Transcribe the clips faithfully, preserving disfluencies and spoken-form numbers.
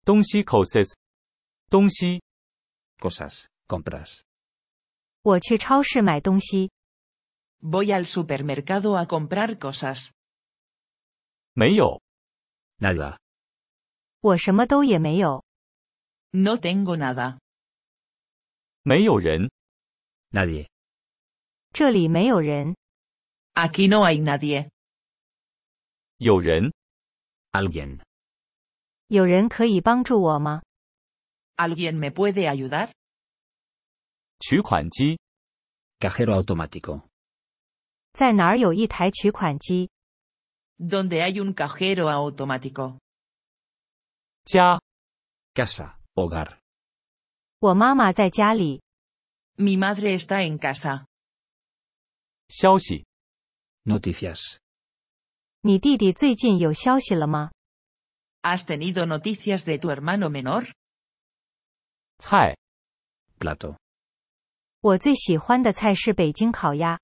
东西 cosas 东西 cosas, compras. 我去超市买东西。 Voy al supermercado a comprar cosas. 没有 Nada. 我什么都也没有。 No tengo nada. 没有人 Nadie. 这里没有人。 Aquí no hay nadie. 有人 Alguien. 有人可以帮助我吗？ ¿Alguien me puede ayudar? 取款机 Cajero automático. 在哪儿有一台取款机？ ¿Dónde hay un cajero automático? 家 Casa, hogar. 我妈妈在家里。 Mi madre está en casa. 消息 Noticias. 你弟弟最近有消息了吗？ ¿Has tenido noticias de tu hermano menor? 菜 Plato. 我最喜欢的菜是北京烤鸭。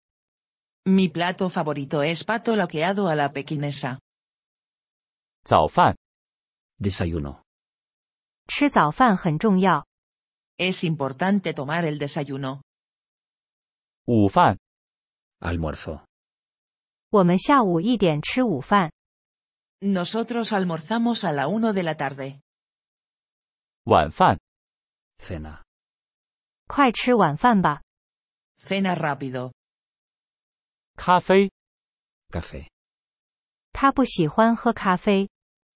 Mi plato favorito es pato loqueado a la pequinesa. 早饭 Desayuno. 吃早饭很重要。 Es importante tomar el desayuno. 午饭 Almuerzo. 我们下午一点吃午饭。 Nosotros almorzamos a la una de la tarde. 晚饭 Cena. 快吃晚饭吧。 Cena rápido. 咖啡 Café. 他不喜欢喝咖啡。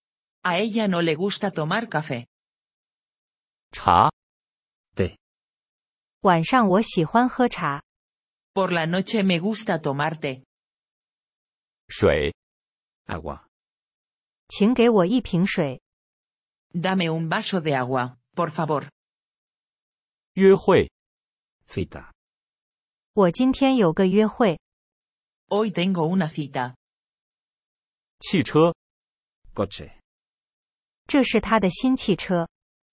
A ella no le gusta tomar café. 茶 Té. 晚上我喜欢喝茶。 Por la noche me gusta tomar té. 水 Agua. 请给我一瓶水。 Dame un vaso de agua, por favor. 约会 Cita. 我今天有个约会。 Hoy tengo una cita. 汽车 Coche. 这是他的新汽车。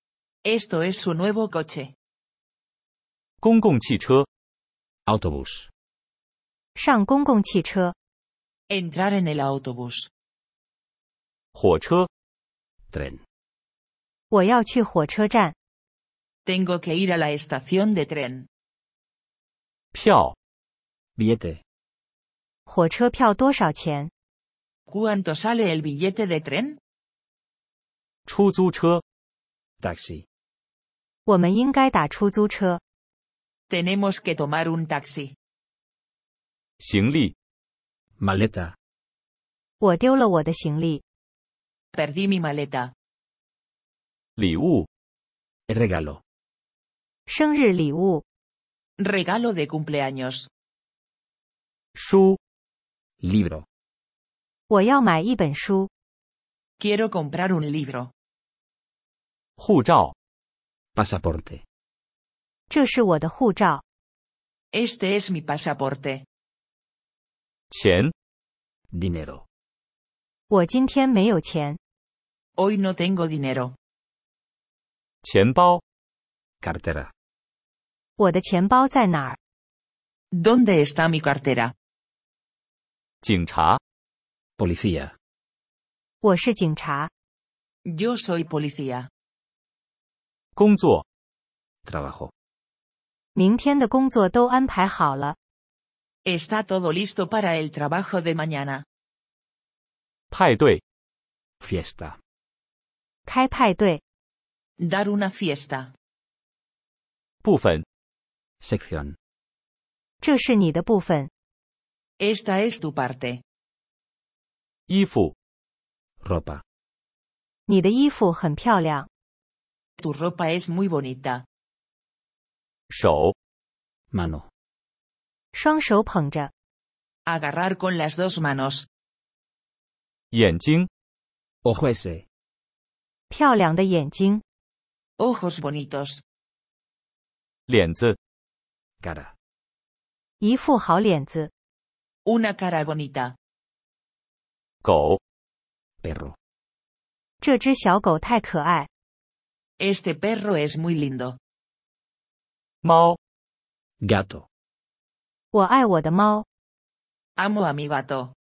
Esto es su nuevo coche. 公共汽车 Autobús. 上公共汽车。 Entrar en el autobús. 火车 Tren. 我要去火车站。 Tengo que ir a la estación de tren. 票 Billete. 火车票多少钱？ ¿Cuánto sale el billete de tren? 出租车 Taxi. 我们应该打出租车。 Tenemos que tomar un taxi. 行李 Maleta. 我丢了我的行李。 Perdí mi maleta. 礼物 Regalo. 生日礼物。 Regalo de cumpleaños. 书 Libro. 我要买一本书。 Quiero comprar un libro. 护照 Pasaporte. 这是我的护照。 Este es mi pasaporte. 钱 Dinero. 我今天没有钱。 Hoy no tengo dinero. 钱包 Cartera. 我的钱包在哪儿？ ¿Dónde está mi cartera? 警察 Policía. 我是警察。 Yo soy policía. 工作 Trabajo. 明天的工作都安排好了。 Está todo listo para el trabajo de mañana. 派对 Fiesta. 开派对。 Dar una fiesta. 部分 Sección. 这是你的部分。 Esta es tu parte. 衣服 Ropa. 你的衣服很漂亮。 Tu ropa es muy bonita. 手 Mano. 双手捧着。 Agarrar con las dos manos. 眼睛 Ojo ese. 漂亮的眼睛。 Ojos bonitos. 脸子 Cara. 一副好脸子。 Una cara bonita. 狗 Perro. 这只小狗太可爱。 Este perro es muy lindo. 猫 Gato. 我爱我的猫。 Amo a mi gato.